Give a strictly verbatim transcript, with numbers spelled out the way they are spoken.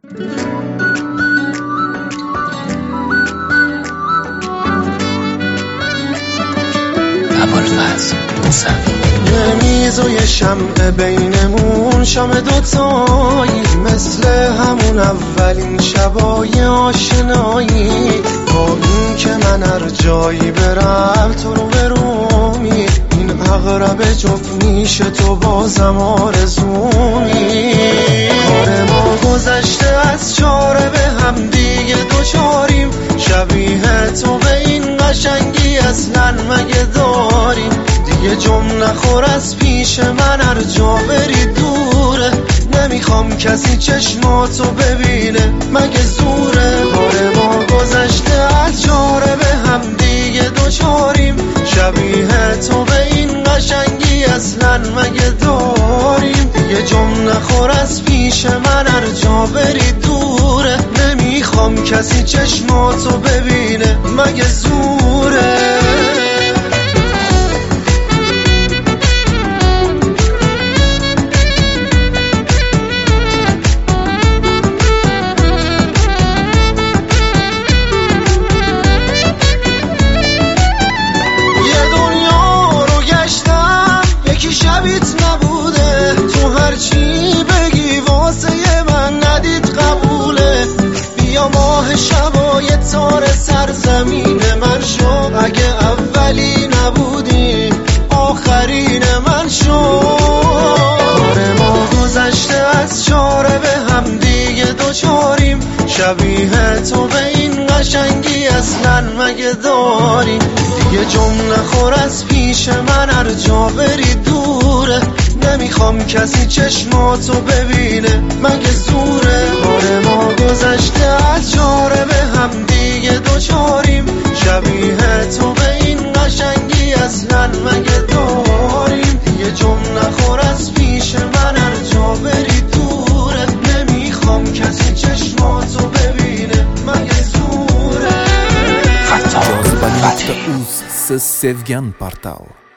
ابوالفضل موسوی. نمیز و یه شمع بینمون شام دوتایی، مثل همون اولین شبای آشنایی. با این که من هر جایی برم تو رو برومی، این اغرب جفت میشه تو بازم آرزومی. کار ما گذشته از چاره به هم دیگه دوچاریم، شبیه تو به این قشنگی اصلا مگه داریم؟ دیگه جمع نخور از پیش من، هر جا بری دوره. نمیخوام کسی چشماتو ببینه مگه زوره؟ کار ما گذشته از چاره به هم دیگه دوچاریم، شبیه تو به این قشنگی اصلا مگه داریم؟ دیگه جمع نخور از پیش من، هر جا بری دوره. نمیخوام کسی چشماتو ببینه مگه زوره؟ شبیت نبوده، تو هرچی بگی واسه من ندید قبوله. بیا ماه شبای تار سرزمین من شو، اگه اولی نبودی آخرین من شو. کار ما گذشته از چاره به هم دیگه دوچاریم، شبیه تو به این قشنگی اصلا مگه داریم؟ دیگه جمع نخور از پیش من، هر جا بری دوره. نمیخوام کسی چشماتو ببینه مگه زوره؟ کار ما گذشته از چاره به هم دیگه دوچاریم، شبیه تو به این قشنگی اصلا مگه داریم؟ دیگه جمع نخور از پیش من، هر جا بری دوره. نمیخوام کسی چشماتو ببینه مگه زوره؟ Jaz pa niste us s Sevgen portal.